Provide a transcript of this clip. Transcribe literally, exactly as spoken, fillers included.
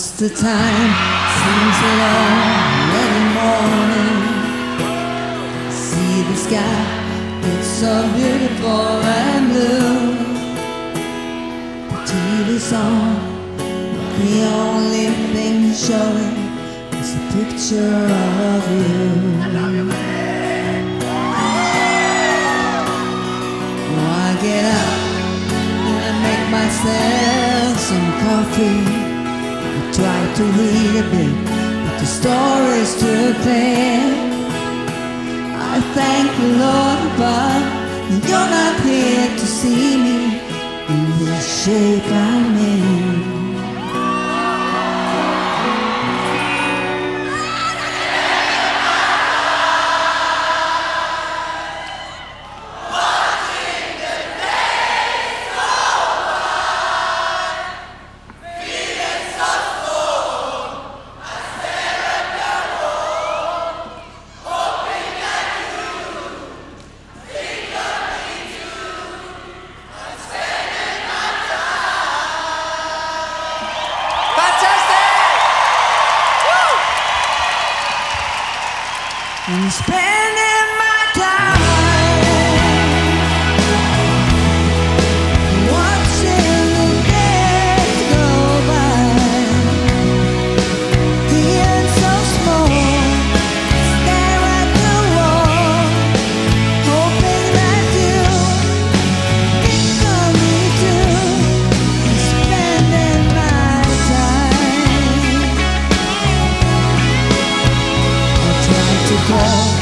What's the time? Seems already morning. See the sky, it's so beautiful and blue. The T V's on, the only thing showing is a picture of you. Oh, I get up and I make myself some coffee. Try to read a bit, but the story's too clear. I thank the Lord above that you're not here to see me in this shape I'm in. I'm spending my time watching the days go by, feeling so small, stare at the wall, hoping that you think of me too. I'm spending my time. I try to call